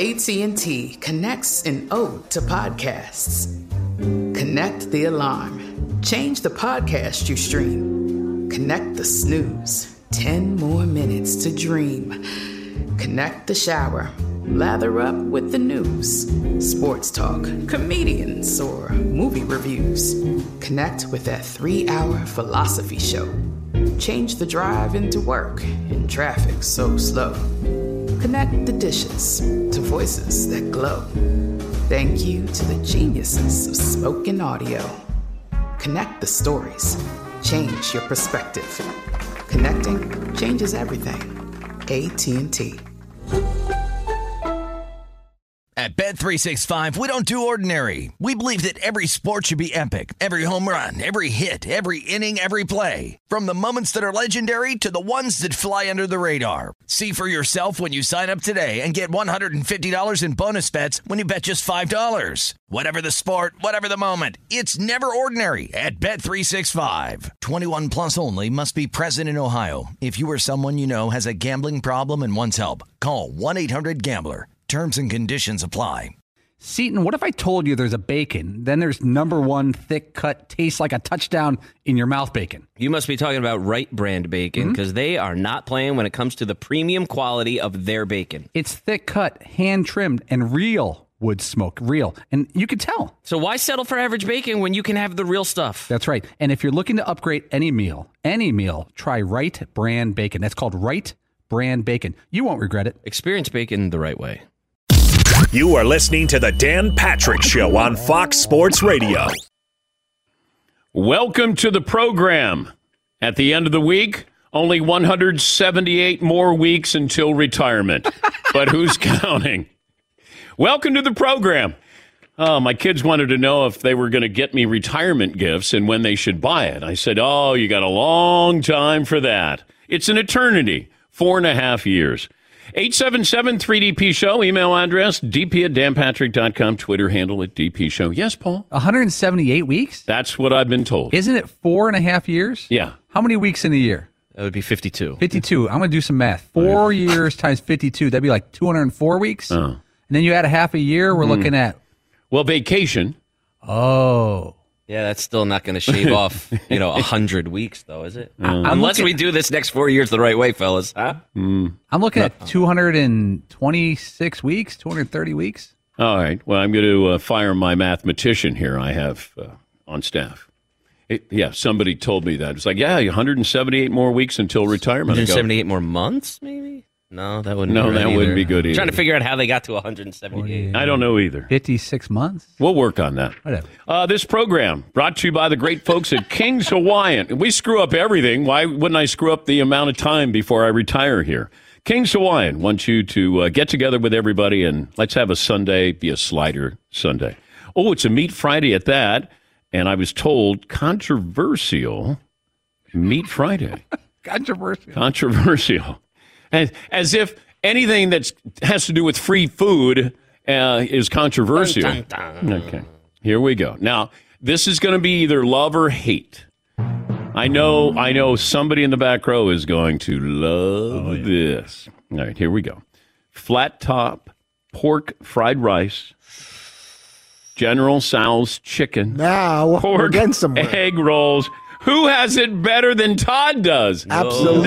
AT&T connects an ode to podcasts. Connect the alarm. Change the podcast you stream. Connect the snooze. 10 more minutes to dream. Connect the shower. Lather up with the news. Sports talk, comedians, or movie reviews. Connect with that 3-hour philosophy show. Change the drive into work in traffic so slow. Connect the dishes to voices that glow. Thank you to the geniuses of spoken audio. Connect the stories. Change your perspective. Connecting changes everything. AT&T. At Bet365, we don't do ordinary. We believe that every sport should be epic. Every home run, every hit, every inning, every play. From the moments that are legendary to the ones that fly under the radar. See for yourself when you sign up today and get $150 in bonus bets when you bet just $5. Whatever the sport, whatever the moment, it's never ordinary at Bet365. 21 plus only. Must be present in Ohio. If you or someone you know has a gambling problem and wants help, call 1-800-GAMBLER. Terms and conditions apply. Seton, what if I told you there's a bacon, then there's number one thick cut, tastes like a touchdown in your mouth bacon? You must be talking about Wright Brand bacon because they are not playing when it comes to the premium quality of their bacon. It's thick cut, hand trimmed, and real wood smoke. Real. And you can tell. So why settle for average bacon when you can have the real stuff? That's right. And if you're looking to upgrade any meal, try Wright Brand bacon. That's called Wright Brand bacon. You won't regret it. Experience bacon the right way. You are listening to the Dan Patrick Show on Fox Sports Radio. Welcome to the program. At the end of the week, only 178 more weeks until retirement. But who's counting? Welcome to the program. My kids wanted to know if they were going to get me retirement gifts and when they should buy it. I said, you got a long time for that. It's an eternity, 4.5 years. 877-3DP-SHOW, email address, dp@danpatrick.com, Twitter handle at DP-SHOW. Yes, Paul? 178 weeks? That's what I've been told. Isn't it 4.5 years? Yeah. How many weeks in a year? That would be 52. 52. I'm going to do some math. 4 years times 52, that'd be like 204 weeks? Oh. And then you add a half a year, we're looking at... Well, vacation. Oh. Yeah, that's still not going to shave off, 100 weeks, though, is it? Unless we do this next 4 years the right way, fellas. Huh? I'm looking at 226 weeks, 230 weeks. All right. Well, I'm going to fire my mathematician here I have on staff. Somebody told me that. It's like, 178 more weeks until retirement. 178 more months, maybe? No, that wouldn't. Wouldn't be good either. I'm trying to figure out how they got to 178. I don't know either. 56 months. We'll work on that. Whatever. This program brought to you by the great folks at King's Hawaiian. We screw up everything. Why wouldn't I screw up the amount of time before I retire here? King's Hawaiian wants you to get together with everybody and let's have a Sunday be a slider Sunday. Oh, it's a Meat Friday at that. And I was told controversial Meat Friday. Controversial. As if anything that has to do with free food is controversial. Dun, dun, dun. Okay, here we go. Now, this is going to be either love or hate. I know somebody in the back row is going to love this. All right, here we go. Flat top, pork fried rice, General Tso's chicken, now we're getting somewhere. Egg rolls. Who has it better than Todd does? Absolutely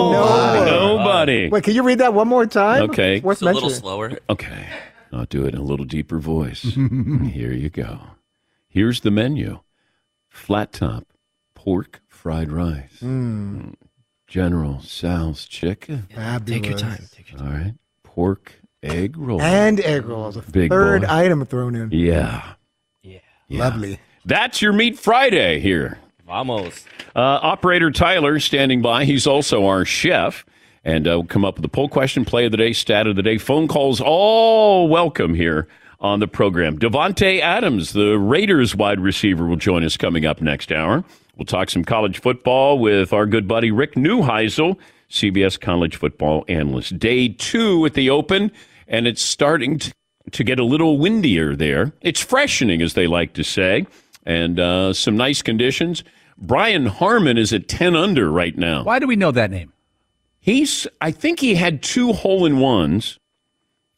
nobody. Wait, can you read that one more time? Okay. It's a little slower. Okay. I'll do it in a little deeper voice. Here you go. Here's the menu. Flat top, pork fried rice. General Tso's chicken. Take your time. All right. Pork egg rolls. And egg rolls. A Big third boy. item thrown in. Yeah. Lovely. That's your Meat Friday here. Vamos. Operator Tyler standing by. He's also our chef. And we'll come up with the poll question, play of the day, stat of the day. Phone calls all welcome here on the program. Davante Adams, the Raiders wide receiver, will join us coming up next hour. We'll talk some college football with our good buddy Rick Neuheisel, CBS college football analyst. Day 2 at the Open, and it's starting to get a little windier there. It's freshening, as they like to say, and some nice conditions. Brian Harmon is at 10 under right now. Why do we know that name? I think he had 2 hole-in-ones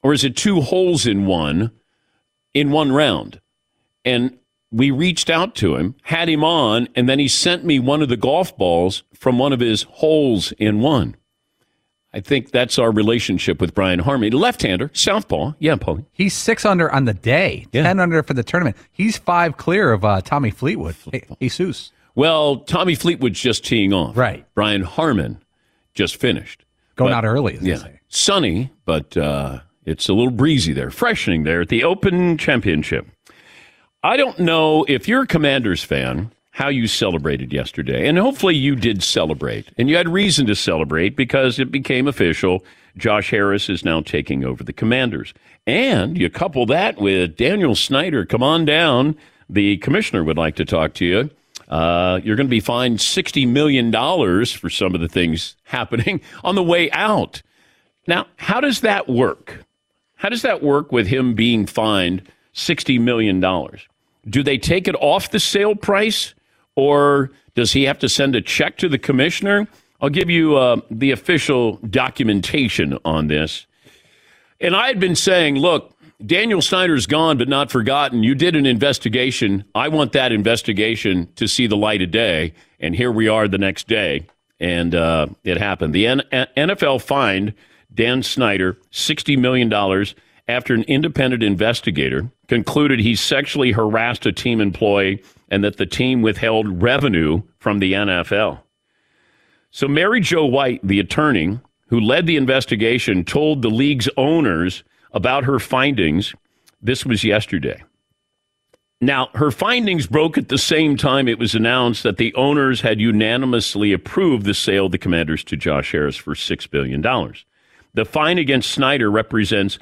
or is it 2 holes in one round? And we reached out to him, had him on, and then he sent me one of the golf balls from one of his holes in one. I think that's our relationship with Brian Harmon. Left-hander, southpaw. Yeah, Paulie. He's 6 under on the day, 10 under for the tournament. He's 5 clear of Tommy Fleetwood. Jesus. Well, Tommy Fleetwood's just teeing off. Right. Brian Harmon just finished. Going out early, as they say. Sunny, but it's a little breezy there. Freshening there at the Open Championship. I don't know if you're a Commanders fan, how you celebrated yesterday. And hopefully you did celebrate. And you had reason to celebrate because it became official. Josh Harris is now taking over the Commanders. And you couple that with Daniel Snyder. Come on down. The commissioner would like to talk to you. You're going to be fined $60 million for some of the things happening on the way out. Now, how does that work? How does that work with him being fined $60 million? Do they take it off the sale price? Or does he have to send a check to the commissioner? I'll give you the official documentation on this. And I had been saying, look, Daniel Snyder's gone but not forgotten. You did an investigation. I want that investigation to see the light of day. And here we are the next day. And it happened. The NFL fined Dan Snyder $60 million after an independent investigator concluded he sexually harassed a team employee and that the team withheld revenue from the NFL. So Mary Jo White, the attorney who led the investigation, told the league's owners about her findings. This was yesterday. Now, her findings broke at the same time it was announced that the owners had unanimously approved the sale of the Commanders to Josh Harris for $6 billion. The fine against Snyder represents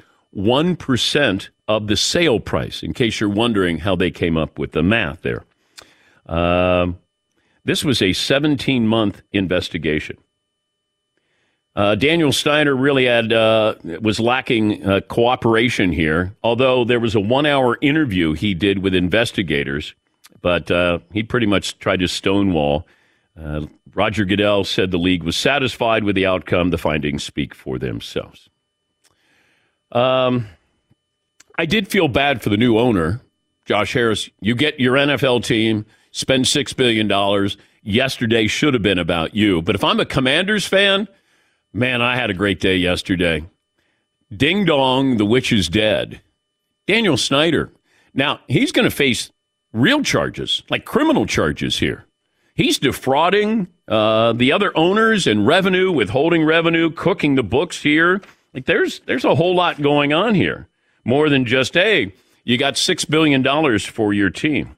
1% of the sale price, in case you're wondering how they came up with the math there. This was a 17-month investigation. Daniel Snyder really was lacking cooperation here, although there was a 1-hour interview he did with investigators, but he pretty much tried to stonewall. Roger Goodell said the league was satisfied with the outcome. The findings speak for themselves. I did feel bad for the new owner, Josh Harris. You get your NFL team, spend $6 billion. Yesterday should have been about you. But if I'm a Commanders fan, man, I had a great day yesterday. Ding dong, the witch is dead. Daniel Snyder. Now, he's going to face real charges, like criminal charges here. He's defrauding the other owners and revenue, withholding revenue, cooking the books here. Like there's a whole lot going on here. More than just, hey, you got $6 billion for your team.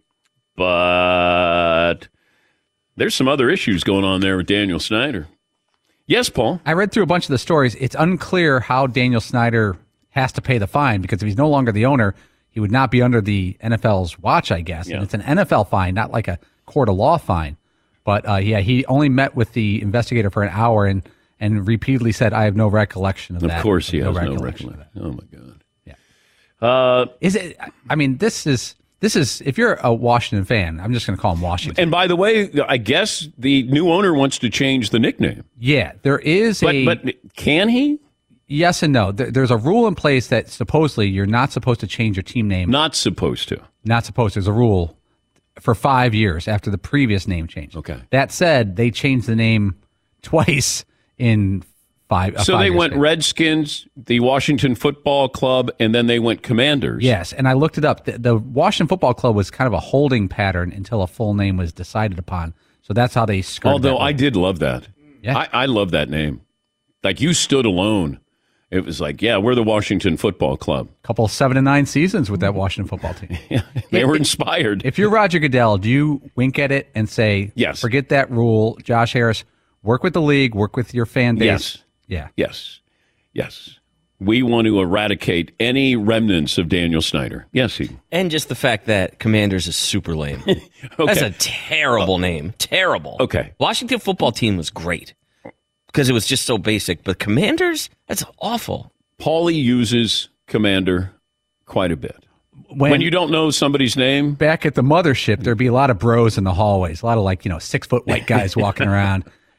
But there's some other issues going on there with Daniel Snyder. Yes, Paul? I read through a bunch of the stories. It's unclear how Daniel Snyder has to pay the fine, because if he's no longer the owner, he would not be under the NFL's watch, I guess. Yeah. And it's an NFL fine, not like a court of law fine. But, he only met with the investigator for an hour and repeatedly said, I have no recollection of that. Of course he has no recollection of that. Oh, my God. Yeah. This is, if you're a Washington fan, I'm just going to call him Washington. And by the way, I guess the new owner wants to change the nickname. Yeah, there is But can he? Yes and no. There's a rule in place that supposedly you're not supposed to change your team name. Not supposed to. Not supposed to. There's a rule for 5 years after the previous name change. Okay. That said, they changed the name twice in five. So they went Redskins, the Washington Football Club, and then they went Commanders. Yes, and I looked it up. The Washington Football Club was kind of a holding pattern until a full name was decided upon. So that's how they skirted. Although I did love that. Yeah. I love that name. Like, you stood alone. It was like, yeah, we're the Washington Football Club. Couple 7-9 seasons with that Washington football team. Yeah, they were inspired. If you're Roger Goodell, do you wink at it and say, yes, forget that rule, Josh Harris, work with the league, work with your fan base? Yes. Yeah. Yes. We want to eradicate any remnants of Daniel Snyder. Yes, he. And just the fact that Commanders is super lame. Okay. That's a terrible name. Terrible. Okay. Washington football team was great because it was just so basic. But Commanders, that's awful. Paulie uses Commander quite a bit. When you don't know somebody's name. Back at the mothership, there'd be a lot of bros in the hallways, a lot of 6-foot white guys walking around.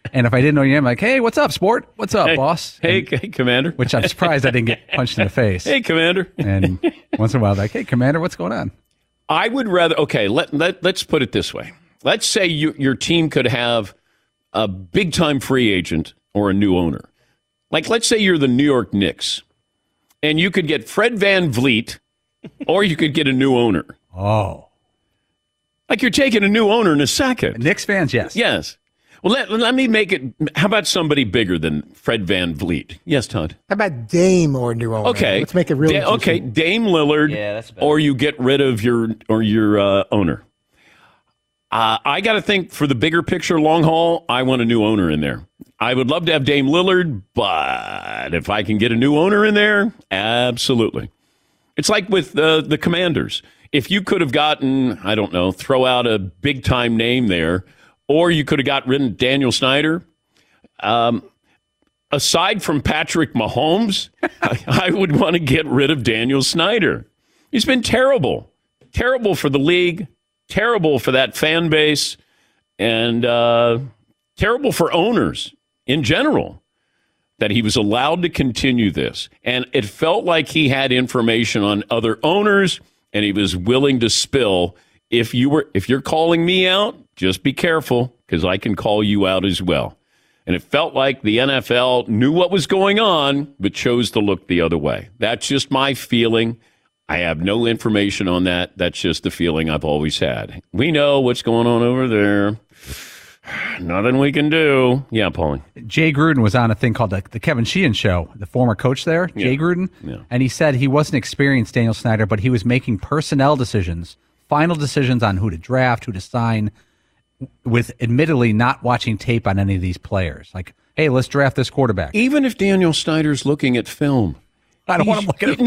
And if I didn't know your name, I'm like, hey, what's up, sport? What's up, boss? Hey, Commander. Which I'm surprised I didn't get punched in the face. Hey, Commander. And once in a while, like, hey, Commander, what's going on? I would rather, okay, let's put it this way. Let's say your team could have a big-time free agent or a new owner. Like, let's say you're the New York Knicks, and you could get Fred VanVleet, or you could get a new owner. Oh. Like you're taking a new owner in a second. Knicks fans, yes. Yes. Well, let me make it, how about somebody bigger than Fred VanVleet? Yes, Todd? How about Dame or new owner? Okay. Let's make it really okay, Dame Lillard, that's better. or you get rid of your owner. I got to think for the bigger picture, long haul, I want a new owner in there. I would love to have Dame Lillard, but if I can get a new owner in there, absolutely. It's like with the Commanders. If you could have gotten, I don't know, throw out a big-time name there, or you could have got rid of Daniel Snyder, aside from Patrick Mahomes, I would want to get rid of Daniel Snyder. He's been terrible. Terrible for the league, terrible for that fan base, and terrible for owners in general, that he was allowed to continue this. And it felt like he had information on other owners, and he was willing to spill. If you're calling me out, just be careful, because I can call you out as well. And it felt like the NFL knew what was going on, but chose to look the other way. That's just my feeling. I have no information on that. That's just the feeling I've always had. We know what's going on over there. Nothing we can do. Yeah, Paulie. Jay Gruden was on a thing called the Kevin Sheehan Show, the former coach there, Jay Gruden. Yeah. And he said he wasn't experienced Daniel Snyder, but he was making personnel decisions, final decisions on who to draft, who to sign, with admittedly not watching tape on any of these players. Like, hey, let's draft this quarterback. Even if Daniel Snyder's looking at film. I don't want to look at it.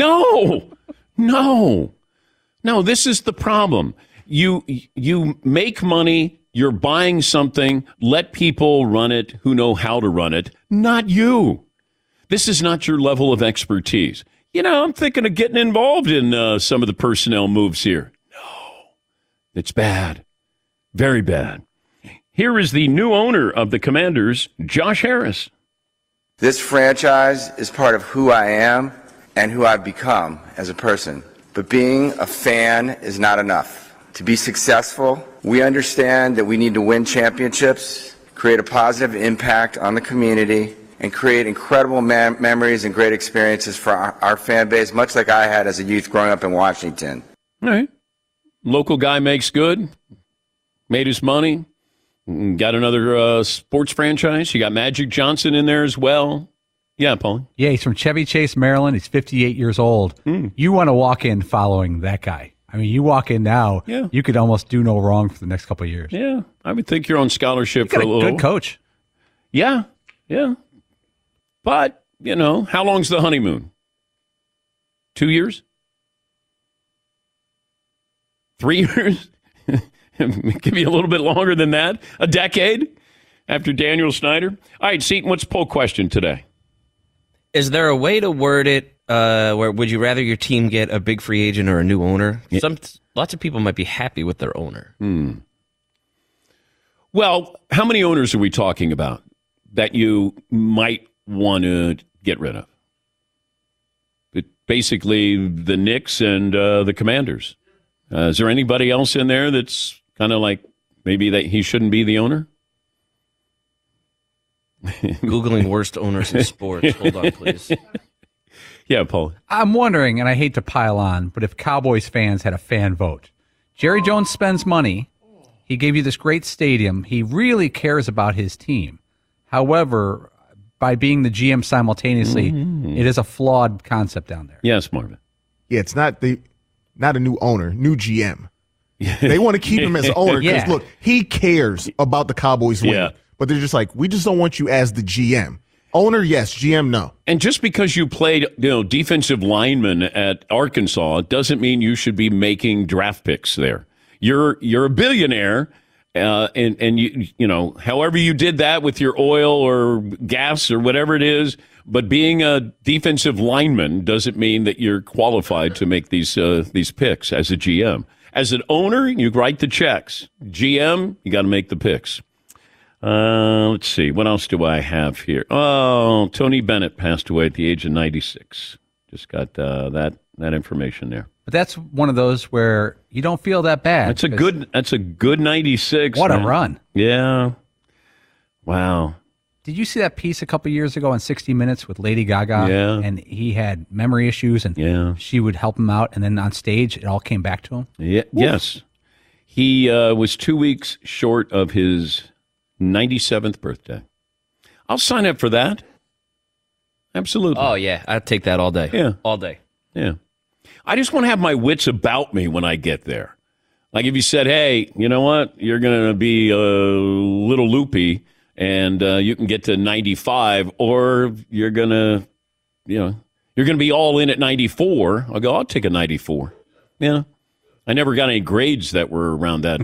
No, this is the problem. You make money. You're buying something, let people run it who know how to run it, not you. This is not your level of expertise. I'm thinking of getting involved in some of the personnel moves here. No, it's bad. Very bad. Here is the new owner of the Commanders, Josh Harris. This franchise is part of who I am and who I've become as a person. But being a fan is not enough. To be successful, we understand that we need to win championships, create a positive impact on the community, and create incredible memories and great experiences for our fan base, much like I had as a youth growing up in Washington. All right. Local guy makes good, made his money, got another sports franchise. You got Magic Johnson in there as well. Yeah, Paul. Yeah, he's from Chevy Chase, Maryland. He's 58 years old. You want to walk in following that guy. I mean, you walk in now, you could almost do no wrong for the next couple of years. Yeah, I would think you're on scholarship for a little. Good coach. Yeah. But, how long's the honeymoon? 2 years? 3 years? Give you a little bit longer than that. A decade after Daniel Snyder. All right, Seton, what's the poll question today? Is there a way to word it where would you rather your team get a big free agent or a new owner? Lots of people might be happy with their owner. Well, how many owners are we talking about that you might want to get rid of? Basically, the Knicks and the Commanders. Is there anybody else in there that's kind of like maybe that he shouldn't be the owner? Googling worst owners in sports. Hold on, please. Yeah, Paul. I'm wondering, and I hate to pile on, but if Cowboys fans had a fan vote. Jerry Jones spends money. He gave you this great stadium. He really cares about his team. However, by being the GM simultaneously, it is a flawed concept down there. Yes, Marvin. Yeah, it's not a new owner, new GM. They want to keep him as owner because, look, he cares about the Cowboys winning. Yeah. But they're just like, we just don't want you as the GM. Owner, yes. GM, no. And just because you played, defensive lineman at Arkansas doesn't mean you should be making draft picks there. You're a billionaire, and you however you did that with your oil or gas or whatever it is. But being a defensive lineman doesn't mean that you're qualified to make these picks as a GM. As an owner, you write the checks. GM, you got to make the picks. Let's see. What else do I have here? Oh, Tony Bennett passed away at the age of 96. Just got that information there. But that's one of those where you don't feel that bad. That's a good 96. What man. a run. Yeah. Wow. Did you see that piece a couple years ago on 60 Minutes with Lady Gaga? Yeah. And he had memory issues, and she would help him out, and then on stage, it all came back to him? Yeah. Yes. He was 2 weeks short of his 97th birthday. I'll sign up for that. Absolutely. Oh, yeah. I'd take that all day. Yeah. All day. Yeah. I just want to have my wits about me when I get there. Like if you said, hey, you know what? You're going to be a little loopy and you can get to 95, or you're going to, you're going to be all in at 94. I'll go, I'll take a 94. Yeah. I never got any grades that were around that.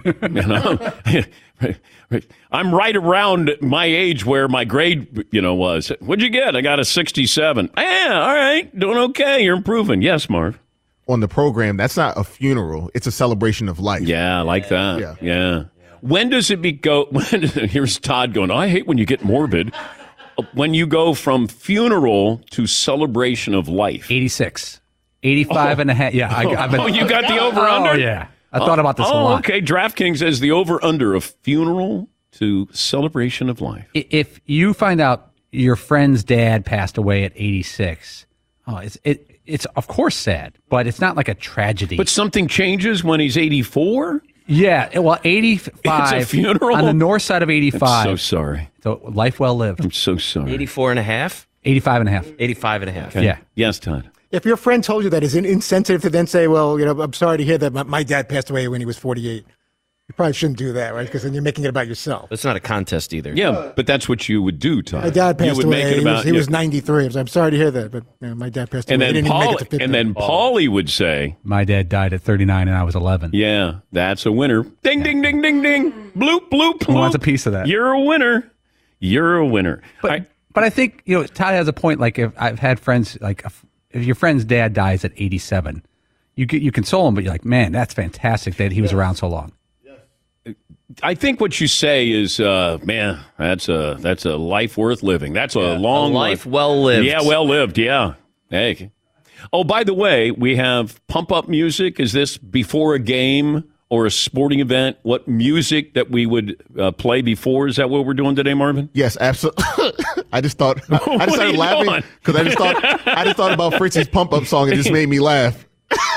I'm right around my age where my grade, was. What'd you get? I got a 67. Yeah, all right. Doing okay. You're improving. Yes, Marv. On the program, that's not a funeral. It's a celebration of life. Yeah, I like that. Yeah. When does it here's Todd going, I hate when you get morbid. When you go from funeral to celebration of life. 86. 85 and a half. Yeah. You got the over-under? Oh, yeah. I thought about this a lot. Okay. DraftKings has the over-under of funeral to celebration of life. If you find out your friend's dad passed away at 86, it's of course sad, but it's not like a tragedy. But something changes when he's 84? Yeah. Well, 85. It's a funeral? On the north side of 85. I'm so sorry. So life well lived. I'm so sorry. 84 and a half? 85 and a half. 85 and a half. Okay. Yeah. Yes, Todd. If your friend told you that, is it insensitive to then say, well, I'm sorry to hear that my dad passed away when he was 48? You probably shouldn't do that, right? Because then you're making it about yourself. It's not a contest either. Yeah, but that's what you would do, Todd. My dad passed you would away. Make it about, he was 93. I'm sorry to hear that, but my dad passed away. And then Paulie would say, my dad died at 39 and I was 11. Yeah, that's a winner. Ding, ding, ding, ding, ding. Bloop, bloop, bloop. Who wants a piece of that? You're a winner. You're a winner. But I think, Todd has a point. Like, if I've had friends, like, if your friend's dad dies at 87, you console him, but you're like, man, that's fantastic that he was around so long. I think what you say is, man, that's a life worth living. That's a long life well lived. Yeah, well lived. Yeah. Hey. Oh, by the way, we have pump up music. Is this before a game or a sporting event? What music that we would play before? Is that what we're doing today, Marvin? Yes, absolutely. I just started laughing because I just thought about Fritzie's pump up song. It just made me laugh.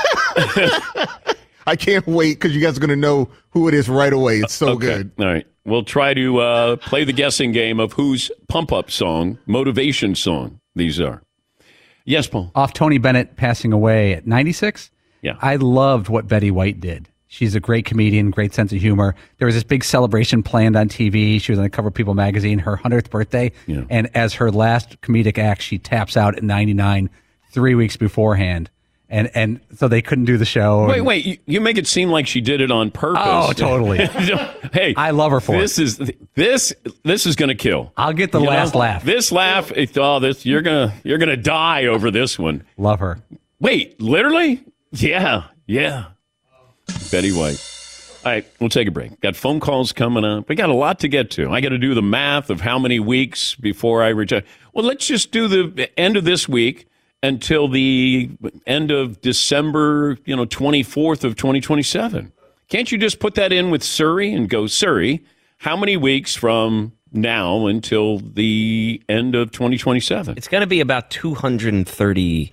I can't wait because you guys are going to know who it is right away. It's so good. All right. We'll try to play the guessing game of whose pump-up song, motivation song these are. Yes, Paul? Off Tony Bennett passing away at 96, yeah. I loved what Betty White did. She's a great comedian, great sense of humor. There was this big celebration planned on TV. She was on the cover of People magazine, her 100th birthday. Yeah. And as her last comedic act, she taps out at 99 3 weeks beforehand. And so they couldn't do the show. Wait! You make it seem like she did it on purpose. Oh, totally. Hey, I love her for this. This is going to kill. I'll get the last laugh. This laugh. You're gonna die over this one. Love her. Wait, literally? Yeah. Betty White. All right, we'll take a break. Got phone calls coming up. We got a lot to get to. I got to do the math of how many weeks before I retire. Well, let's just do the end of this week until the end of December, 24th of 2027. Can't you just put that in with Surrey and go, Surrey, how many weeks from now until the end of 2027? It's going to be about 230,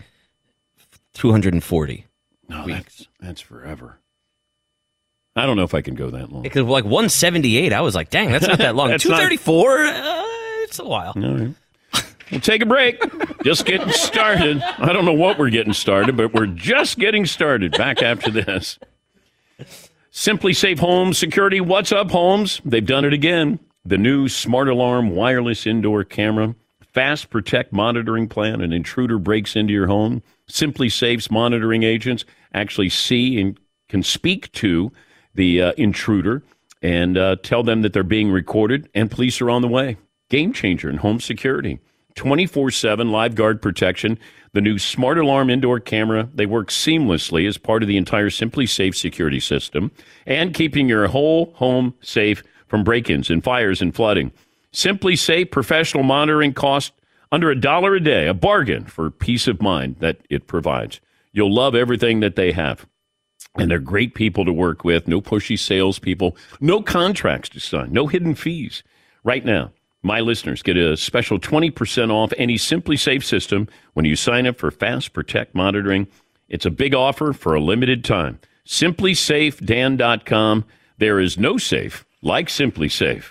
240 weeks. That's forever. I don't know if I can go that long. Because 178, I was like, dang, that's not that long. 234, it's a while. All right. We'll take a break. Just getting started. I don't know what we're getting started, but we're just getting started. Back after this. Simply Safe Home Security. What's up, Holmes? They've done it again. The new Smart Alarm wireless indoor camera, fast protect monitoring plan. An intruder breaks into your home. Simply Safe's monitoring agents actually see and can speak to the intruder and tell them that they're being recorded, and police are on the way. Game changer in home security. 24/7 live guard protection. The new Smart Alarm indoor camera, they work seamlessly as part of the entire Simply Safe security system and keeping your whole home safe from break-ins and fires and flooding. Simply Safe professional monitoring costs under $1 a day, a bargain for peace of mind that it provides. You'll love everything that they have. And they're great people to work with, no pushy salespeople, no contracts to sign, no hidden fees. Right now, my listeners get a special 20% off any Simply Safe system when you sign up for Fast Protect monitoring. It's a big offer for a limited time. SimplySafeDan.com. There is no safe like Simply Safe.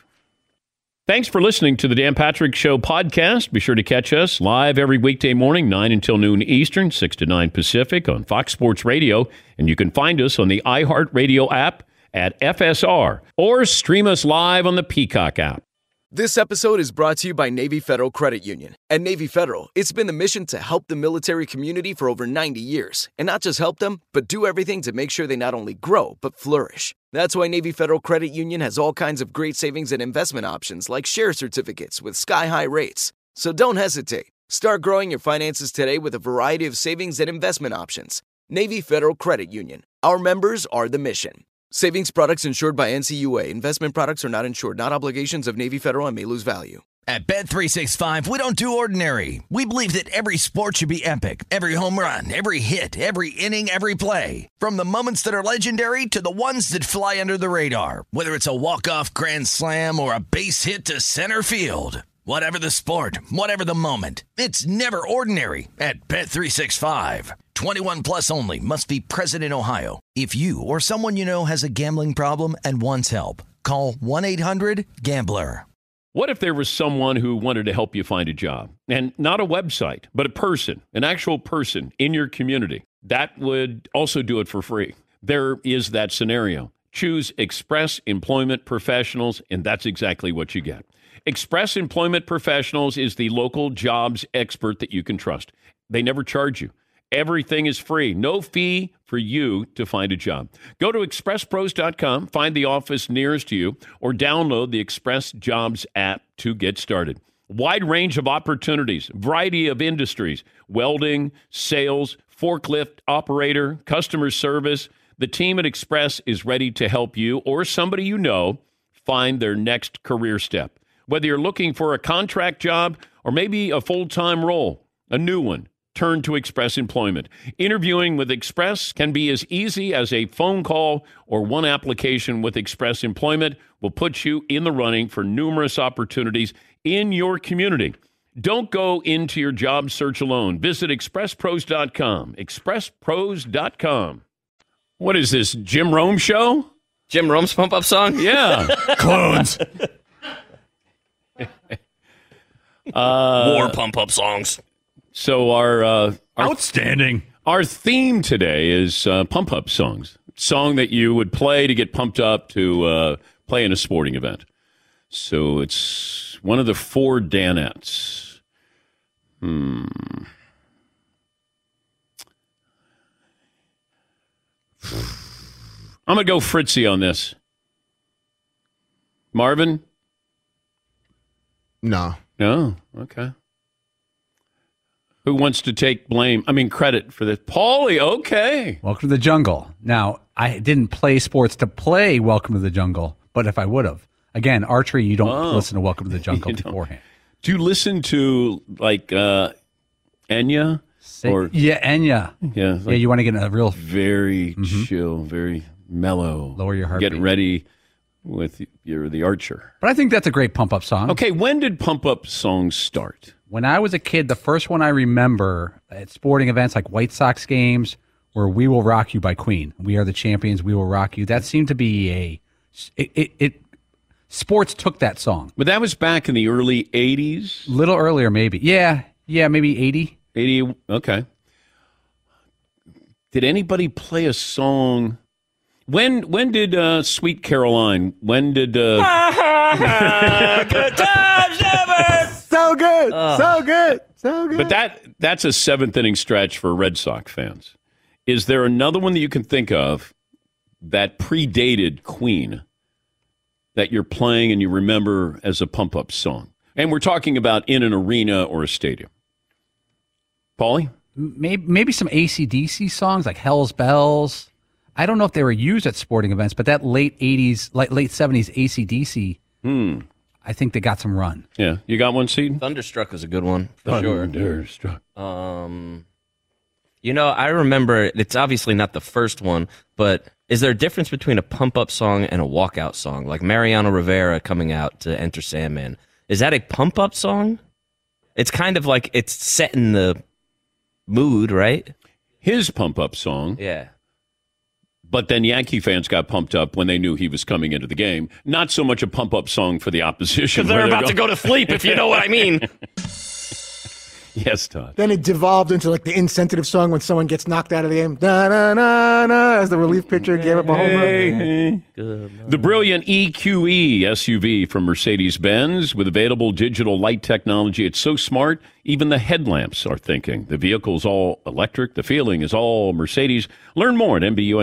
Thanks for listening to the Dan Patrick Show podcast. Be sure to catch us live every weekday morning, 9 until noon Eastern, 6 to 9 Pacific on Fox Sports Radio. And you can find us on the iHeartRadio app at FSR or stream us live on the Peacock app. This episode is brought to you by Navy Federal Credit Union. At Navy Federal, it's been the mission to help the military community for over 90 years. And not just help them, but do everything to make sure they not only grow, but flourish. That's why Navy Federal Credit Union has all kinds of great savings and investment options like share certificates with sky-high rates. So don't hesitate. Start growing your finances today with a variety of savings and investment options. Navy Federal Credit Union. Our members are the mission. Savings products insured by NCUA. Investment products are not insured, not obligations of Navy Federal and may lose value. At Bet365, we don't do ordinary. We believe that every sport should be epic. Every home run, every hit, every inning, every play. From the moments that are legendary to the ones that fly under the radar. Whether it's a walk-off grand slam or a base hit to center field. Whatever the sport, whatever the moment, it's never ordinary at Bet365. 21 plus only. Must be present in Ohio. If you or someone you know has a gambling problem and wants help, call 1-800-GAMBLER. What if there was someone who wanted to help you find a job? And not a website, but a person, an actual person in your community. That would also do it for free. There is that scenario. Choose Express Employment Professionals, and that's exactly what you get. Express Employment Professionals is the local jobs expert that you can trust. They never charge you. Everything is free. No fee for you to find a job. Go to expresspros.com, find the office nearest to you, or download the Express Jobs app to get started. Wide range of opportunities, variety of industries, welding, sales, forklift operator, customer service. The team at Express is ready to help you or somebody you know find their next career step. Whether you're looking for a contract job or maybe a full-time role, a new one, turn to Express Employment. Interviewing with Express can be as easy as a phone call or one application with Express Employment will put you in the running for numerous opportunities in your community. Don't go into your job search alone. Visit expresspros.com. expresspros.com. What is this, Jim Rome show? Jim Rome's pump-up song? Yeah. Clones. More pump-up songs. So our outstanding. Our theme today is pump-up songs. Song that you would play to get pumped up to play in a sporting event. So it's one of the 4 Danettes. I'm going to go Fritzy on this. Marvin? No. No? Okay. Who wants to take credit for this? Paulie, okay. Welcome to the Jungle. Now, I didn't play sports to play Welcome to the Jungle, but if I would have. Again, archery, you don't listen to Welcome to the Jungle beforehand. Do you listen to, Enya? Enya. Yeah, you want to get a real... Very chill, very mellow. Lower your heartbeat. Get ready with the archer. But I think that's a great pump-up song. Okay, when did pump-up songs start? When I was a kid, the first one I remember at sporting events like White Sox games were We Will Rock You by Queen. We Are the Champions, We Will Rock You. That seemed to be sports took that song. But that was back in the early 80s? A little earlier, maybe. Yeah, maybe 80. 80, okay. Did anybody play a song... When did Sweet Caroline, when did... Good times ever! So good, so good, so good. But that's a 7th-inning stretch for Red Sox fans. Is there another one that you can think of that predated Queen that you're playing and you remember as a pump-up song? And we're talking about in an arena or a stadium. Paulie? Maybe some AC/DC songs like Hell's Bells. I don't know if they were used at sporting events, but that late 80s, late 70s AC/DC, I think they got some run. Yeah. You got one, Seton? Thunderstruck is a good one, for Thunderstruck. sure. I remember, it's obviously not the first one, but is there a difference between a pump-up song and a walkout song? Like Mariano Rivera coming out to Enter Sandman. Is that a pump-up song? It's kind of like it's setting the mood, right? His pump-up song. Yeah. But then Yankee fans got pumped up when they knew he was coming into the game. Not so much a pump-up song for the opposition. Because they're about to go to sleep, if you know what I mean. Yes, Todd. Then it devolved into like the insensitive song when someone gets knocked out of the game. Da, da, da, da, as the relief pitcher gave up a home run. The brilliant EQE SUV from Mercedes-Benz with available digital light technology. It's so smart, even the headlamps are thinking. The vehicle's all electric. The feeling is all Mercedes. Learn more at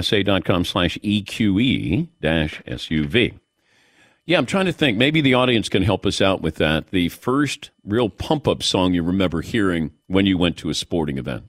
MBUSA.com/EQE-SUV. Yeah, I'm trying to think. Maybe the audience can help us out with that. The first real pump-up song you remember hearing when you went to a sporting event.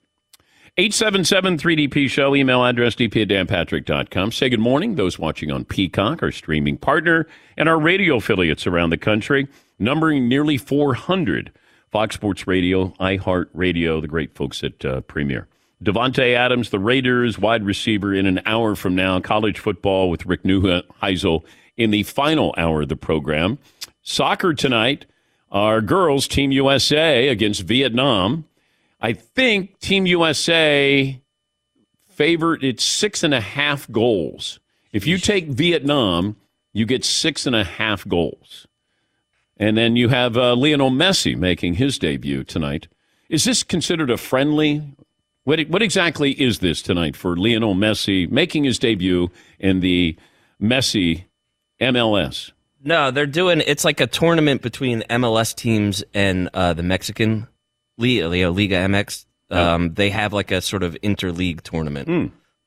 877-3DP-SHOW, email address dp@danpatrick.com. Say good morning, those watching on Peacock, our streaming partner, and our radio affiliates around the country, numbering nearly 400. Fox Sports Radio, iHeartRadio, the great folks at Premier. Davante Adams, the Raiders wide receiver, in an hour from now. College football with Rick Neuheisel in the final hour of the program. Soccer tonight, our girls, Team USA against Vietnam. I think Team USA favored, it's 6.5 goals. If you take Vietnam, you get 6.5 goals. And then you have Lionel Messi making his debut tonight. Is this considered a friendly? What exactly is this tonight for Lionel Messi making his debut in the Messi MLS? No, they're doing, it's like a tournament between MLS teams and the Mexican Liga MX. They have like a sort of interleague tournament.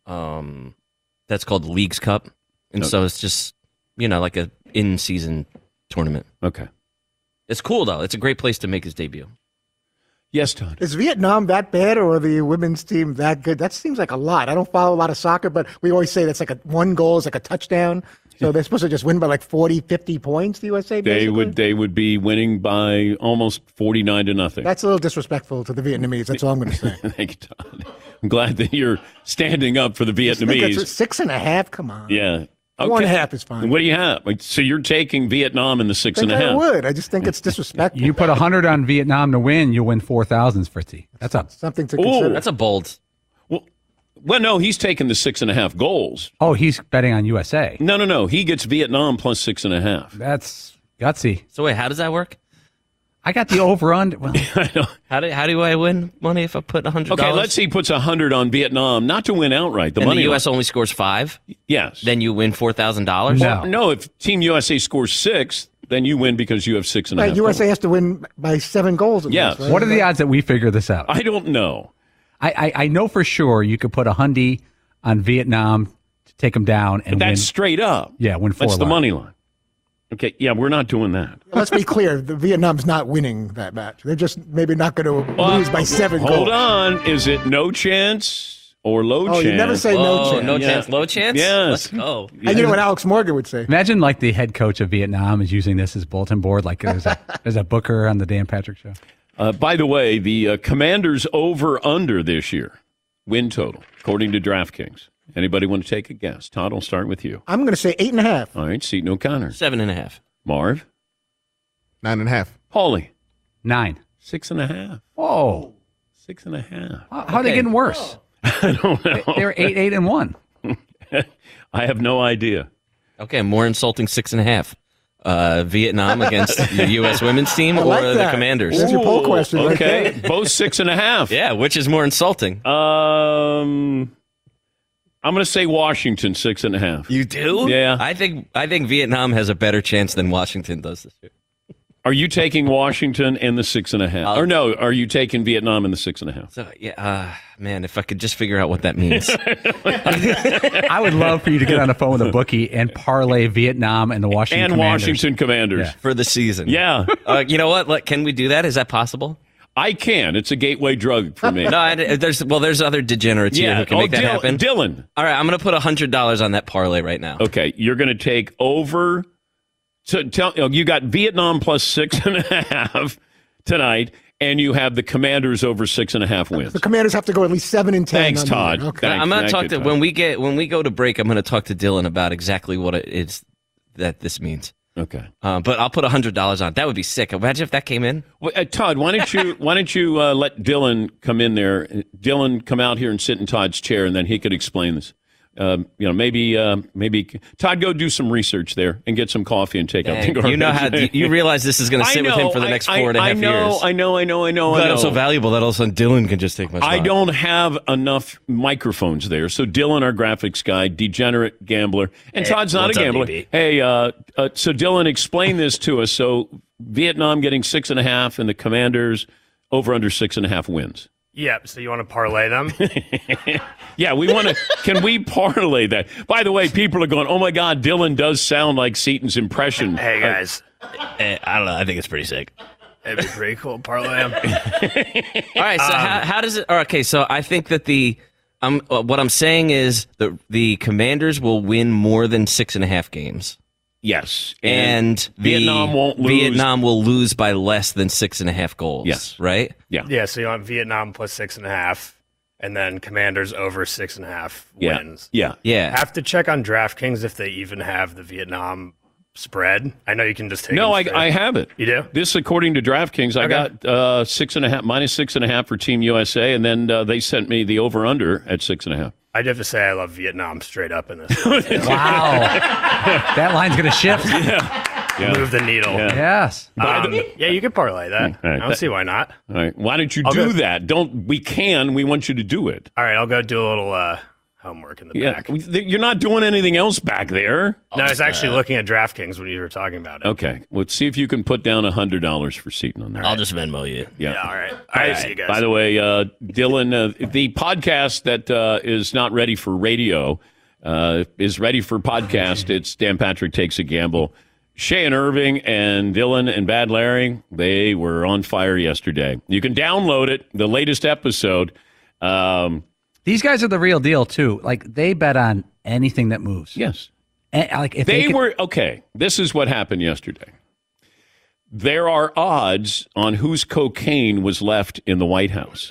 That's called the Leagues Cup. And so it's just, like a in-season tournament. Okay. It's cool, though. It's a great place to make his debut. Yes, Todd. Is Vietnam that bad, or the women's team that good? That seems like a lot. I don't follow a lot of soccer, but we always say that's like one goal is like a touchdown. So they're supposed to just win by like 40, 50 points, the USA, basically? They would be winning by almost 49-0. That's a little disrespectful to the Vietnamese. That's all I'm going to say. Thank you, Todd. I'm glad that you're standing up for the Vietnamese. 6.5? Come on. Yeah. Okay. 1.5 is fine. What do you have? So you're taking Vietnam in the 6.5? I would. I just think it's disrespectful. You put 100 on Vietnam to win, you'll win 4,000, Fritzy. That's up. Something to consider. That's a bold. Well, no, he's taking the 6.5 goals. Oh, he's betting on USA. No. He gets Vietnam plus 6.5. That's gutsy. So wait, how does that work? I got the over-under. Well, how do I win money if I put $100? Okay, let's say he puts 100 on Vietnam, not to win outright. The U.S. only scores 5? Yes. Then you win $4,000? No, if Team USA scores 6, then you win because you have 6.5. Right, USA has to win by 7 goals. Yes. Right? What are the odds that we figure this out? I don't know. I know for sure you could put $100 on Vietnam to take them down and that's win. Straight up. Yeah, win 4. That's the money line. Okay, yeah, we're not doing that. Let's be clear. The Vietnam's not winning that match. They're just maybe not going to lose by 7 goals. Hold on. Is it no chance or low chance? You never say no chance. No chance, low chance? Yes. Let's go. And you know what Alex Morgan would say? Imagine like the head coach of Vietnam is using this as bulletin board. Like there's a booker on the Dan Patrick Show. By the way, the Commanders over-under this year, win total, according to DraftKings. Anybody want to take a guess? Todd, I'll start with you. I'm going to say 8.5. All right, Seton O'Connor. 7.5. Marv. 9.5. Paulie. 9. 6.5. Whoa. 6.5. How are they getting worse? I don't know. They're 8, and 1. I have no idea. Okay, more insulting 6.5. Vietnam against the U.S. women's team or the Commanders? That's your poll question. Okay, right both 6.5. Yeah, which is more insulting? I'm going to say Washington 6.5. You do? Yeah. I think Vietnam has a better chance than Washington does this year. Are you taking Washington in the 6.5? Or no, are you taking Vietnam in the 6.5? So man, if I could just figure out what that means. I would love for you to get on the phone with a bookie and parlay Vietnam and the Washington and Commanders. Washington Commanders for the season. Yeah. You know what? Can we do that? Is that possible? I can. It's a gateway drug for me. No, there's other degenerates here who can make that happen. Dylan. All right, I'm going to put $100 on that parlay right now. Okay, you're going to take over. So you got Vietnam plus 6.5 tonight, and you have the Commanders over 6.5 wins. The Commanders have to go at least 7-10. Thanks, Todd. Okay. I'm going to talk to when we go to break. I'm going to talk to Dylan about exactly what it is that this means. Okay, but I'll put $100 on. That would be sick. Imagine if that came in. Well, Todd, why don't you let Dylan come in there? Dylan, come out here and sit in Todd's chair, and then he could explain this. Maybe Todd, go do some research there and get some coffee and take out the garbage. You know how you realize this is going to sit with him for the next 4.5 years. I know. That's so valuable that all of a sudden Dylan can just take my spot. I don't have enough microphones there, so Dylan, our graphics guy, degenerate gambler, and Todd's not a gambler. Hey, so Dylan, explain this to us. So Vietnam getting 6.5, and the Commanders over under 6.5 wins. Yeah, so you want to parlay them? Yeah, we want to. Can we parlay that? By the way, people are going, oh my God, Dylan does sound like Seaton's impression. Hey, guys. I don't know. I think it's pretty sick. It'd be pretty cool. Parlay them. All right, so how does it? Okay, so I think that what I'm saying is the Commanders will win more than 6.5 games. Yes, and Vietnam won't lose. Vietnam will lose by less than 6.5 goals. Yes, right. Yeah. So you want Vietnam plus 6.5, and then Commanders over 6.5 wins. Yeah. Have to check on DraftKings if they even have the Vietnam spread. I know you can just take. No, I have it. You do? This, according to DraftKings, I got 6.5 minus 6.5 for Team USA, and then they sent me the over under at 6.5. I'd have to say I love Vietnam straight up in this. Wow. That line's going to shift. Yeah. Move the needle. Yeah. Yes. Yeah, you could parlay that. Right. I don't see why not. All right. Why don't you do that? We want you to do it. All right, I'll go do a little homework in the back. You're not doing anything else back there. No, I was actually looking at DraftKings when you were talking about it. Okay. Let's see if you can put down $100 for Seaton on there. I'll just Venmo you. Yeah. All right. All right. See you guys. By the way, Dylan, the podcast that is not ready for radio is ready for podcast. It's Dan Patrick Takes a Gamble. Shay and Irving and Dylan and Bad Larry, they were on fire yesterday. You can download it, the latest episode. These guys are the real deal, too. Like, they bet on anything that moves. Yes. If they were, okay, this is what happened yesterday. There are odds on whose cocaine was left in the White House.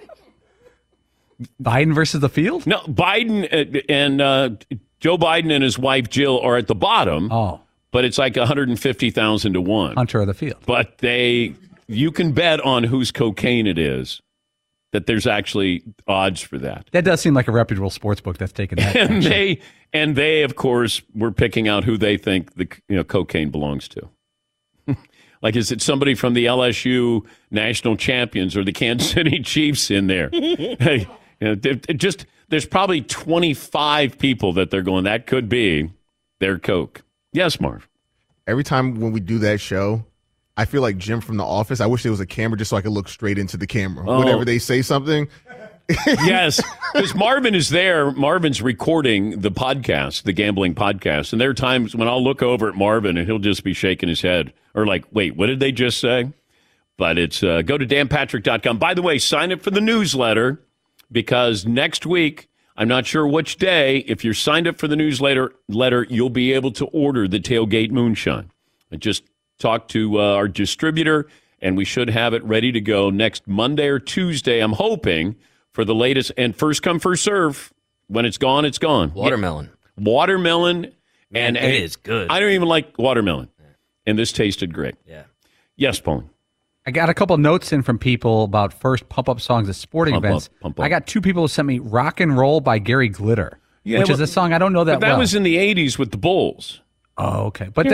Biden versus the field? No, Biden and Joe Biden and his wife Jill are at the bottom. Oh. But it's like 150,000 to 1. Hunter of the field. But you can bet on whose cocaine it is. That there's actually odds for that. That does seem like a reputable sports book that's taken that. And they of course were picking out who they think the cocaine belongs to. Like, is it somebody from the LSU national champions or the Kansas City Chiefs in there? Hey, there's probably 25 people that they're going, that could be their coke. Yes, Marv. Every time when we do that show, I feel like Jim from The Office. I wish there was a camera just so I could look straight into the camera. Whenever they say something. Yes, because Marvin is there. Marvin's recording the podcast, the gambling podcast. And there are times when I'll look over at Marvin and he'll just be shaking his head or like, wait, what did they just say? But it's go to danpatrick.com. By the way, sign up for the newsletter because next week, I'm not sure which day, if you're signed up for the newsletter, you'll be able to order the Tailgate Moonshine. I just talked to our distributor, and we should have it ready to go next Monday or Tuesday. I'm hoping for the latest, and first come, first serve. When it's gone, it's gone. Watermelon. Watermelon. Man, and it is good. I don't even like watermelon. And this tasted great. Yeah. Yes, Paul. I got a couple notes in from people about first pump-up songs at sporting events. Pump up. I got two people who sent me Rock and Roll by Gary Glitter, which is a song I don't know that well. That was in the 80s with the Bulls. Oh, okay. But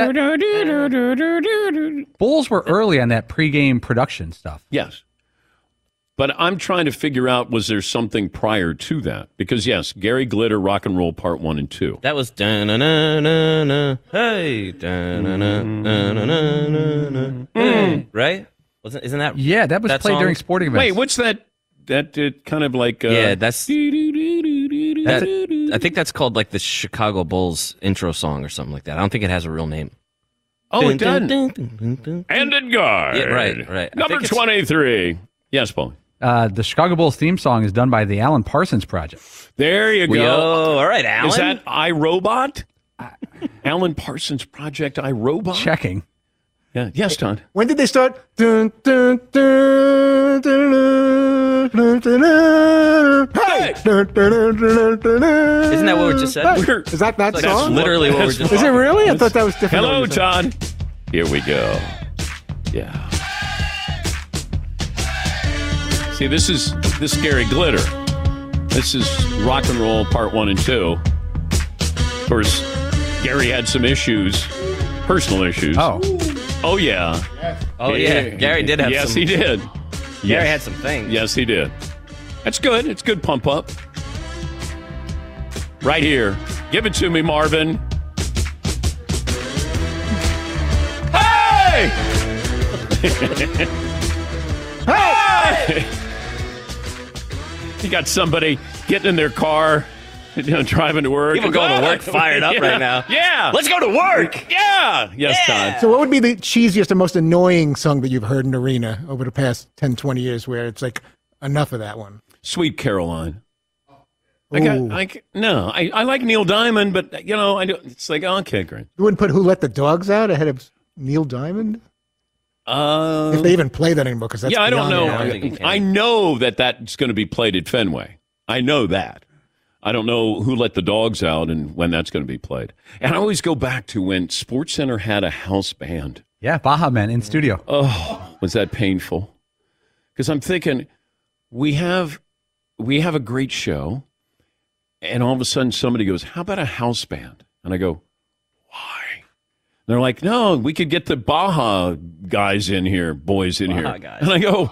Bulls were early on that pregame production stuff. Yes. But I'm trying to figure out, was there something prior to that? Because, yes, Gary Glitter, Rock and Roll Part 1 and 2. That was da-na-na-na-na, hey, da-na-na-na-na-na, hey, right? Isn't that? Yeah, that was played during sporting events. Wait, what's that? That kind of like... yeah, that's... I think that's called like the Chicago Bulls intro song or something like that. I don't think it has a real name. Oh, it doesn't. And in guard. Yeah, right. Number 23. Yes, Paul. The Chicago Bulls theme song is done by the Alan Parsons Project. There you go. All right, Alan. Is that iRobot? Alan Parsons Project iRobot? Checking. Yeah. Yes, Todd. When did they start? Dun, dun, dun, dun, dun, dun, dun, dun. Hey! Dun, dun, dun, dun, dun, dun. Isn't that what we just said? Hey! Is that That's song? literally what we're just Is it really? I thought that was different. Hello, Todd. Here we go. Yeah. See, this is Gary Glitter. This is rock and roll part 1 and 2. Of course, Gary had some issues, personal issues. Oh yeah. Oh, yeah. Gary did have yes, some. Yes, he did. Gary had some things. Yes, he did. That's good. It's good pump up. Right here. Give it to me, Marvin. Hey! Hey! You got somebody getting in their car, driving to work. People going to work fired up right now. Yeah. Let's go to work. Yeah. Yes, Todd. So what would be the cheesiest and most annoying song that you've heard in Arena over the past 10, 20 years where it's like enough of that one? Sweet Caroline. I like Neil Diamond, but, it's like, okay, great. You wouldn't put Who Let the Dogs Out ahead of Neil Diamond? If they even play that anymore, because that's I don't know. I know that's going to be played at Fenway. I know that. I don't know Who Let the Dogs Out and when that's going to be played. And I always go back to when SportsCenter had a house band. Yeah, Baja Men in studio. Oh, was that painful? Because I'm thinking we have a great show, and all of a sudden somebody goes, "How about a house band?" And I go, "Why?" And they're like, "No, we could get the Baja guys in here, boys in Baja here." Guys. And I go,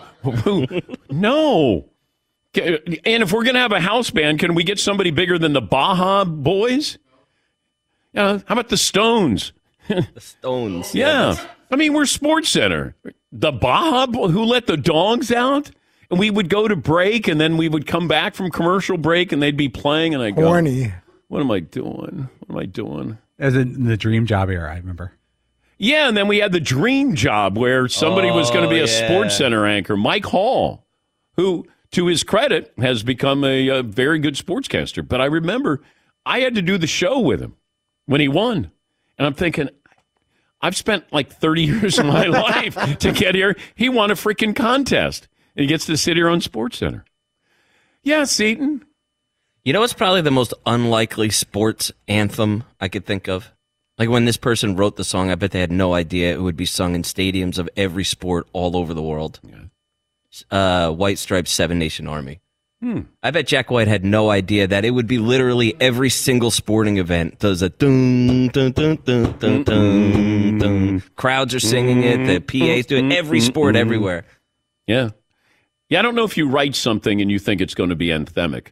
"No." And if we're going to have a house band, can we get somebody bigger than the Baja Boys? How about the Stones? The Stones. Yeah. I mean, we're SportsCenter. The Baja Who Let the Dogs Out? And we would go to break, and then we would come back from commercial break, and they'd be playing, and I go, Horny. What am I doing? What am I doing? As in the Dream Job era, I remember. Yeah, and then we had the Dream Job where somebody was going to be a SportsCenter anchor, Mike Hall, who, to his credit, has become a very good sportscaster. But I remember I had to do the show with him when he won. And I'm thinking, I've spent like 30 years of my life to get here. He won a freaking contest. And he gets to sit here on SportsCenter. Yeah, Seton. You know what's probably the most unlikely sports anthem I could think of? Like when this person wrote the song, I bet they had no idea it would be sung in stadiums of every sport all over the world. Yeah. White Stripes, Seven Nation Army. I bet Jack White had no idea that it would be literally every single sporting event does a dun dun dun dun dun dun dun. Crowds are singing it. The PAs do it. Every sport, everywhere. Yeah. Yeah, I don't know if you write something and you think it's going to be anthemic.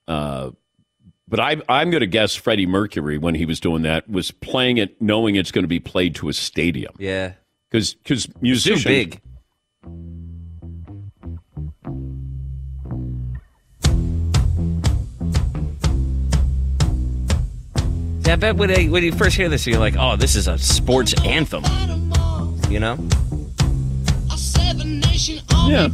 But I'm going to guess Freddie Mercury, when he was doing that, was playing it knowing it's going to be played to a stadium. Yeah. Because musicians... Too big. Yeah, I bet when you first hear this, you're like, oh, this is a sports anthem. You know? Yeah.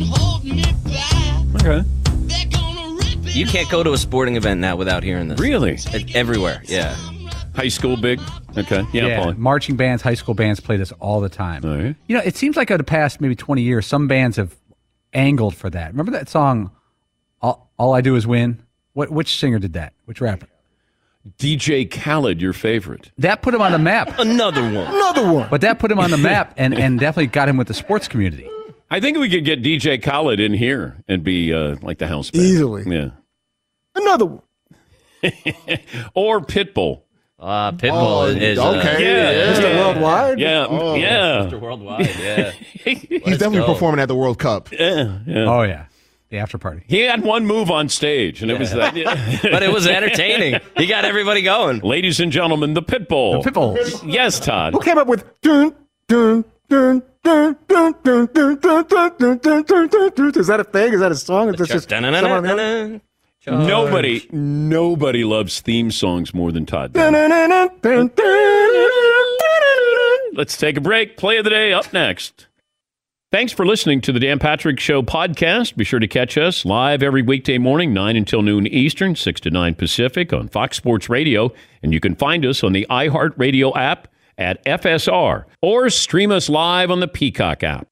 Okay. You can't go to a sporting event now without hearing this. Really? Everywhere, yeah. High school big? Okay. Yeah, Paul. Marching bands, high school bands play this all the time. All right. You know, it seems like over the past maybe 20 years, some bands have angled for that. Remember that song, All I Do Is Win? Which singer did that? Which rapper? DJ Khaled, your favorite. That put him on the map. Another one. But that put him on the map and definitely got him with the sports community. I think we could get DJ Khaled in here and be like the house band. Easily. Yeah. Another one. Or Pitbull. Pitbull is okay. Yeah. Mr. Worldwide? Yeah. Yeah. Mr. Worldwide, yeah. He's definitely performing at the World Cup. Yeah. Oh, yeah. The after party. He had one move on stage, and it was that. But it was entertaining. He got everybody going. Ladies and gentlemen, the Pitbull. The Pitbull. Yes, Todd. Who came up with dun, dun, dun, dun, dun, dun, dun, dun, dun, dun, dun, dun, dun, dun? Is that a thing? Is that a song? Is that just someone else? Nobody loves theme songs more than Todd. Dun, dun, dun, dun, dun, dun. Let's take a break. Play of the day up next. Thanks for listening to the Dan Patrick Show podcast. Be sure to catch us live every weekday morning, 9 until noon Eastern, 6 to 9 Pacific on Fox Sports Radio. And you can find us on the iHeartRadio app at FSR or stream us live on the Peacock app.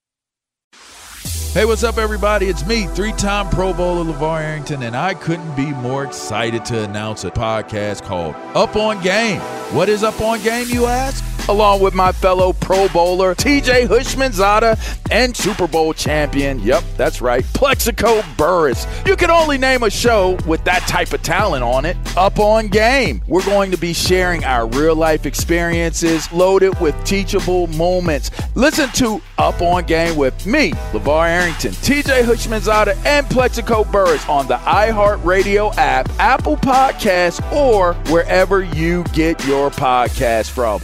Hey, what's up, everybody? It's me, three-time Pro Bowler LeVar Arrington, and I couldn't be more excited to announce a podcast called Up On Game. What is Up On Game, you ask? Along with my fellow Pro Bowler, TJ Houshmandzadeh, and Super Bowl champion, yep, that's right, Plexico Burress. You can only name a show with that type of talent on it. Up On Game. We're going to be sharing our real-life experiences loaded with teachable moments. Listen to Up On Game with me, LeVar Arrington, TJ Houshmandzadeh, and Plexico Burress on the iHeartRadio app, Apple Podcasts, or wherever you get your podcasts from.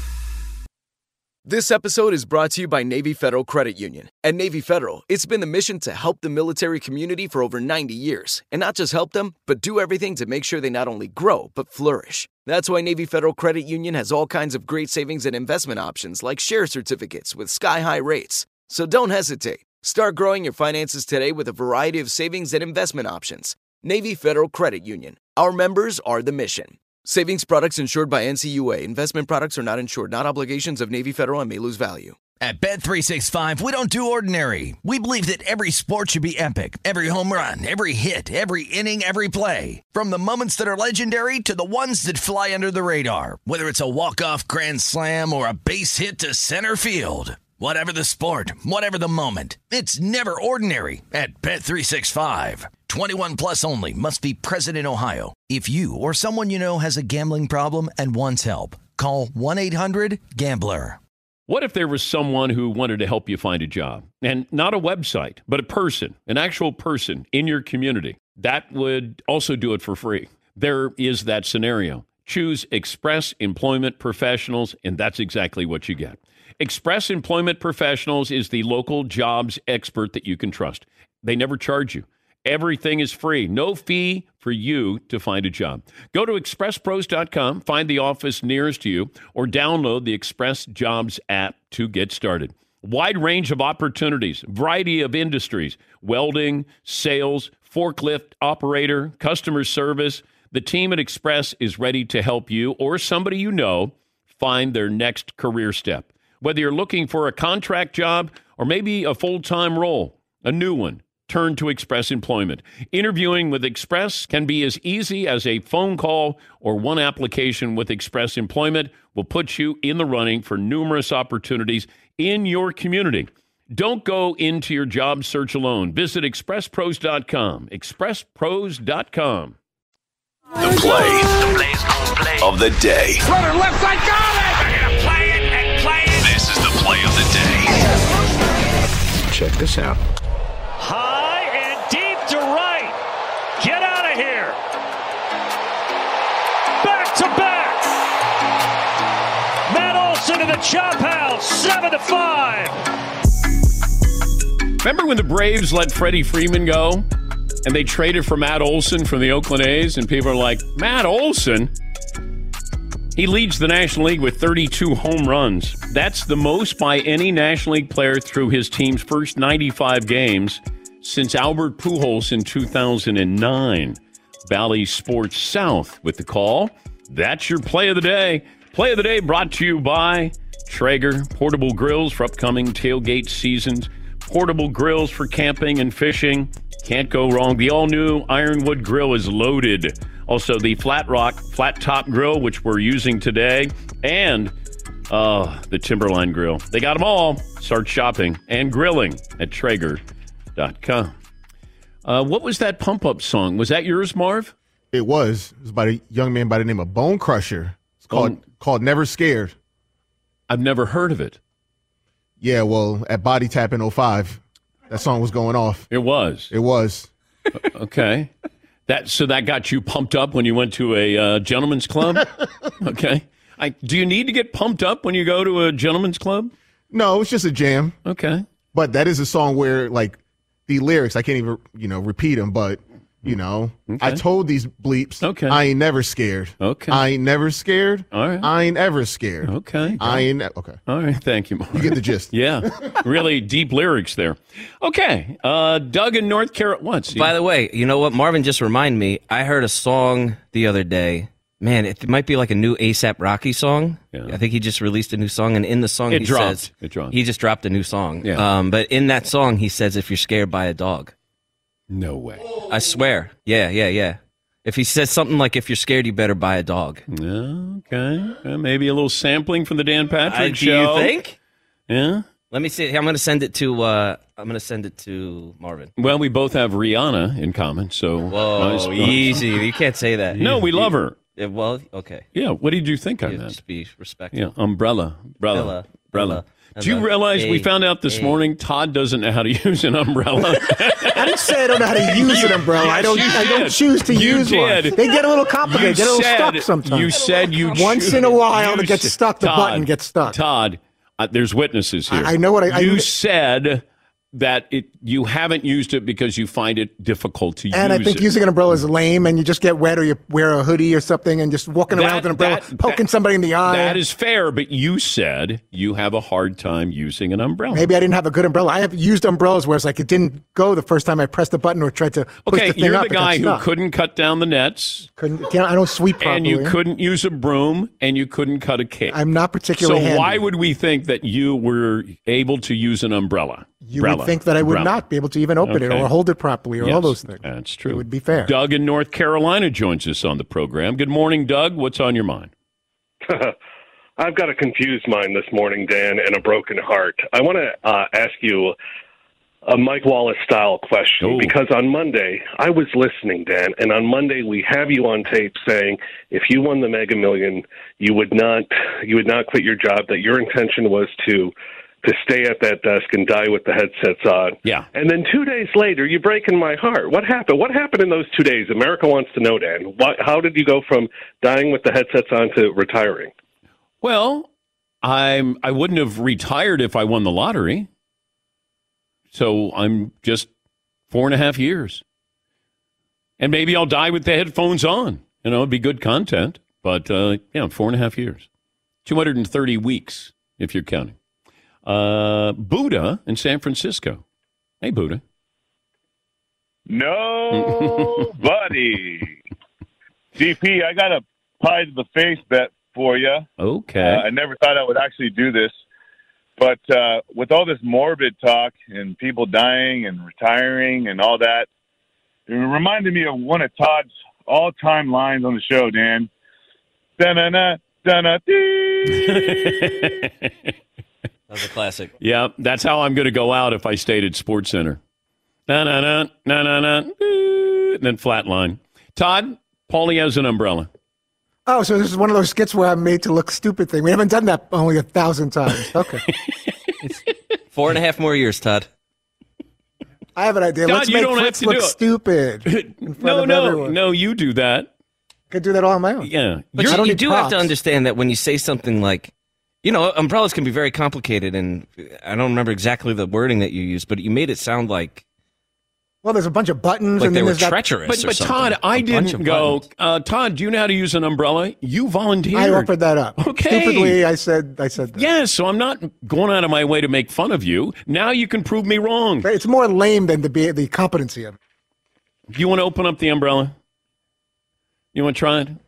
This episode is brought to you by Navy Federal Credit Union. At Navy Federal, it's been the mission to help the military community for over 90 years. And not just help them, but do everything to make sure they not only grow, but flourish. That's why Navy Federal Credit Union has all kinds of great savings and investment options like share certificates with sky-high rates. So don't hesitate. Start growing your finances today with a variety of savings and investment options. Navy Federal Credit Union. Our members are the mission. Savings products insured by NCUA. Investment products are not insured, not obligations of Navy Federal and may lose value. At Bet365, we don't do ordinary. We believe that every sport should be epic. Every home run, every hit, every inning, every play. From the moments that are legendary to the ones that fly under the radar. Whether it's a walk-off grand slam or a base hit to center field. Whatever the sport, whatever the moment, it's never ordinary at Bet365. 21 plus only. Must be present in Ohio. If you or someone you know has a gambling problem and wants help, call 1-800-GAMBLER. What if there was someone who wanted to help you find a job? And not a website, but a person, an actual person in your community. That would also do it for free. There is that scenario. Choose Express Employment Professionals, and that's exactly what you get. Express Employment Professionals is the local jobs expert that you can trust. They never charge you. Everything is free. No fee for you to find a job. Go to expresspros.com, find the office nearest to you, or download the Express Jobs app to get started. Wide range of opportunities, variety of industries, welding, sales, forklift operator, customer service. The team at Express is ready to help you or somebody you know find their next career step. Whether you're looking for a contract job or maybe a full-time role, a new one, turn to Express Employment. Interviewing with Express can be as easy as a phone call or one application with Express Employment will put you in the running for numerous opportunities in your community. Don't go into your job search alone. Visit expresspros.com. expresspros.com. The play of the day. Runner left side, got it! They're going to play it and play it. This is the play of the day. Check this out. High and deep to right. Get out of here. Back to back. Matt Olson to the chop house. 7-5. Remember when the Braves let Freddie Freeman go? And they traded for Matt Olson from the Oakland A's, and people are like, Matt Olson? He leads the National League with 32 home runs. That's the most by any National League player through his team's first 95 games since Albert Pujols in 2009. Bally Sports South with the call. That's your play of the day. Play of the day brought to you by Traeger, portable grills for upcoming tailgate seasons, portable grills for camping and fishing. Can't go wrong. The all-new Ironwood grill is loaded. Also, the Flat Rock flat top grill, which we're using today, and the Timberline grill. They got them all. Start shopping and grilling at Traeger.com. What was that pump-up song? Was that yours, Marv? It was. It was by a young man by the name of Bone Crusher. It's called Never Scared. I've never heard of it. Yeah, well, at Body Tap in 05, that song was going off. It was? It was. Okay. So that got you pumped up when you went to a gentleman's club? Okay. Do you need to get pumped up when you go to a gentleman's club? No, it's just a jam. Okay. But that is a song where, like, the lyrics, I can't even, repeat them, but You know, I told these bleeps, I ain't never scared. Okay. I ain't never scared. All right. I ain't ever scared. Okay. Okay. All right. Thank you, Mark. You get the gist. Yeah. Really deep lyrics there. Okay. Doug in North Carolina. By the way, you know what? Marvin just reminded me. I heard a song the other day. Man, it might be like a new A$AP Rocky song. Yeah. I think he just released a new song, and in the song It he dropped. says It dropped. he just dropped a new song. Yeah. But in that song, he says, "If you're scared by a dog." No way. I swear. Yeah. If he says something like, "If you're scared, you better buy a dog." Okay. Maybe a little sampling from the Dan Patrick Do Show. you think? Yeah. Let me see. I'm going to send it to Marvin. Well, we both have Rihanna in common, so Whoa, easy. You can't say that. No, we love her. Yeah, well, okay. Yeah. What did you think on that? Just be respectful. Yeah. Umbrella. Do you realize we found out this morning Todd doesn't know how to use an umbrella? I didn't say I don't know how to use an umbrella. Yes, I don't choose to use one. They get a little complicated. Get a little stuck sometimes. You said you once in a while it gets stuck. The button gets stuck. Todd, there's witnesses here. I know what I. You said that you haven't used it because you find it difficult to use it. And I think using an umbrella is lame, and you just get wet, or you wear a hoodie or something, and just walking around with an umbrella, poking somebody in the eye. That is fair, but you said you have a hard time using an umbrella. Maybe I didn't have a good umbrella. I have used umbrellas where it's like it didn't go the first time I pressed the button or tried to push the thing you're up. the guy who couldn't cut down the nets. I don't sweep properly. And you couldn't use a broom, and you couldn't cut a cake. I'm not particularly handy. So why would we think that you were able to use an umbrella? You would think that I would not be able to even open it or hold it properly or all those things. That's true. It would be fair. Doug in North Carolina joins us on the program. Good morning, Doug. What's on your mind? I've got a confused mind this morning, Dan, and a broken heart. I want to ask you a Mike Wallace-style question because on Monday, I was listening, Dan, and on Monday we have you on tape saying if you won the Mega Million, you would not quit your job, that your intention was to stay at that desk and die with the headsets on. Yeah. And then 2 days later, you're breaking my heart. What happened? What happened in those 2 days? America wants to know, Dan. How did you go from dying with the headsets on to retiring? Well, I wouldn't have retired if I won the lottery. So I'm just 4.5 years. And maybe I'll die with the headphones on. You know, it'd be good content. But, 4.5 years. 230 weeks, if you're counting. Buddha in San Francisco. Hey, Buddha. No, buddy. DP, I got a pie to the face bet for you. Okay. I never thought I would actually do this. But with all this morbid talk and people dying and retiring and all that, it reminded me of one of Todd's all-time lines on the show, Dan. Da-na-na, da-na-dee. That was a classic. Yeah, that's how I'm going to go out if I stayed at SportsCenter. Na-na-na, na-na-na, and then flatline. Todd, Paulie has an umbrella. Oh, so this is one of those skits where I'm made to look stupid thing. We haven't done that only 1,000 times. Okay. 4.5 more years, Todd. I have an idea. Todd, Let's you make don't Fritz have to look do it. stupid. In front of everyone. No, you do that. I could do that all on my own. Yeah. But you do have to understand that when you say something like, umbrellas can be very complicated, and I don't remember exactly the wording that you used, but you made it sound like there's a bunch of buttons. Like and they then were there's treacherous. But Todd, I didn't go. Todd, do you know how to use an umbrella? You volunteered. I offered that up. Okay. Stupidly, I said that. Yes, so I'm not going out of my way to make fun of you. Now you can prove me wrong. It's more lame than the competency of it. You want to open up the umbrella? You want to try it? Do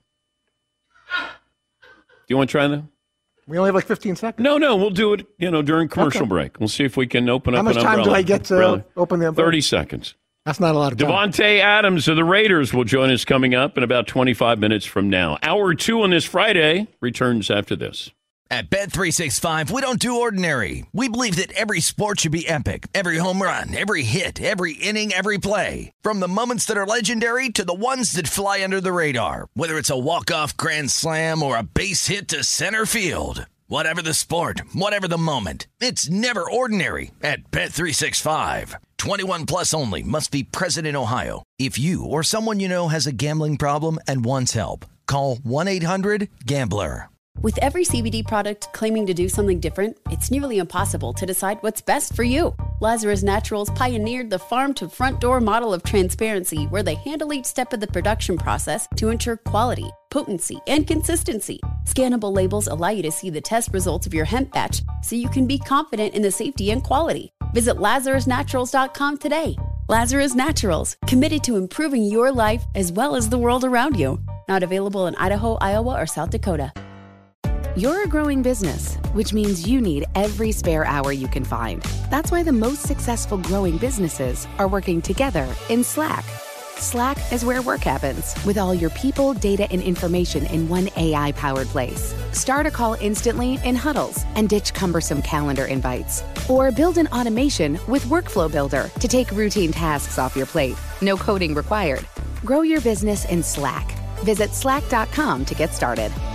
you want to try that? We only have like 15 seconds. No, we'll do it, during commercial break. We'll see if we can open up an umbrella. How much time do I get to open the umbrella? 30 seconds. That's not a lot of time. Davante Adams of the Raiders will join us coming up in about 25 minutes from now. Hour 2 on this Friday returns after this. At Bet365, we don't do ordinary. We believe that every sport should be epic. Every home run, every hit, every inning, every play. From the moments that are legendary to the ones that fly under the radar. Whether it's a walk-off grand slam or a base hit to center field. Whatever the sport, whatever the moment. It's never ordinary at Bet365. 21 plus only. Must be present in Ohio. If you or someone you know has a gambling problem and wants help, call 1-800-GAMBLER. With every CBD product claiming to do something different, it's nearly impossible to decide what's best for you. Lazarus Naturals pioneered the farm-to-front-door model of transparency, where they handle each step of the production process to ensure quality, potency, and consistency. Scannable labels allow you to see the test results of your hemp batch, so you can be confident in the safety and quality. Visit LazarusNaturals.com today. Lazarus Naturals, committed to improving your life as well as the world around you. Not available in Idaho, Iowa, or South Dakota. You're a growing business, which means you need every spare hour you can find. That's why the most successful growing businesses are working together in Slack. Slack is where work happens, with all your people, data, and information in one AI-powered place. Start a call instantly in huddles and ditch cumbersome calendar invites. Or build an automation with Workflow Builder to take routine tasks off your plate. No coding required. Grow your business in Slack. Visit slack.com to get started.